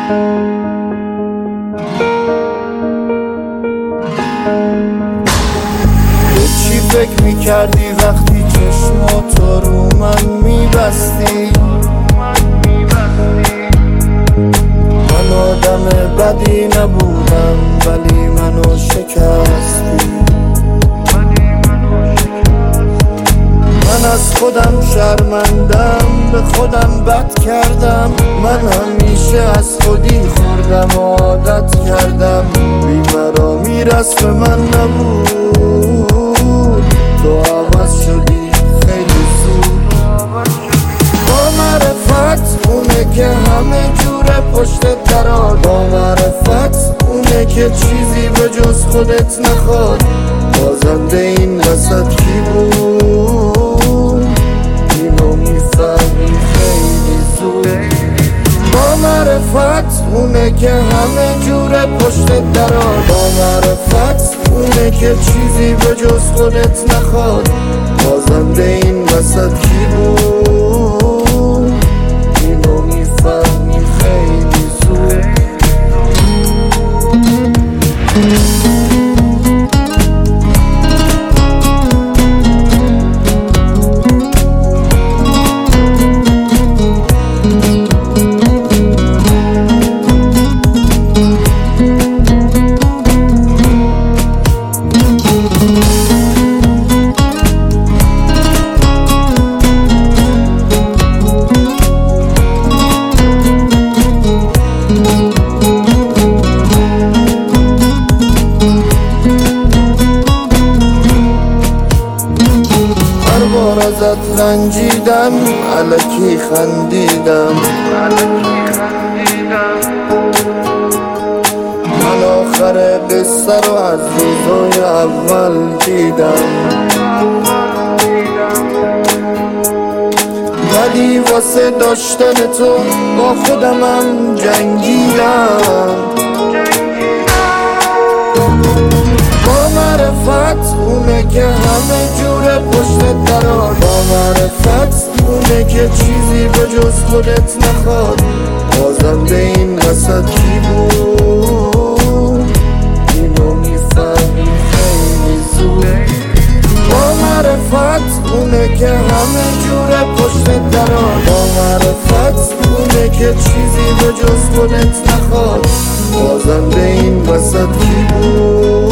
به چی فکر میکردی وقتی چشماتو رو من میبستی؟ من آدم بدی نبودم ولی منو شکستی. من از خودم شرمندم، به خودم بد کردم. من همیشه از خودی خوردم و عادت کردم. بی‌مرامی رسم من نبود، تو عوض شدی خیلی زود. با معرفت اونه که همه جوره پشت دراد، با معرفت اونه که چیزی به جز خودت نخواد. بازنده این وسط کی بود؟ اینو میفهمی خیلی زود. با معرفت اونه که همه جوره پشت دراد، با معرفت اونه که چیزی به جز خودت نخواد. بازنده این وسط کی بود؟ اینو میفهمی خیلی زود. ازت رنجیدم، الکی خندیدم. من آخر قصه رو از روزای اول دیدم، ولی واسه داشتن تو با خودمم جنگیدم. با معرفت اونه که همه جوره پشت دراد، با معرفت اونه که چیزی به جز خودت نخواد. بازنده این وسط کی بود؟ اینو میفهمی خیلی زود. با معرفت اونه که همه جوره پشت دراد، با معرفت اونه که چیزی به جز خودت نخواد. بازنده این وسط کی بود؟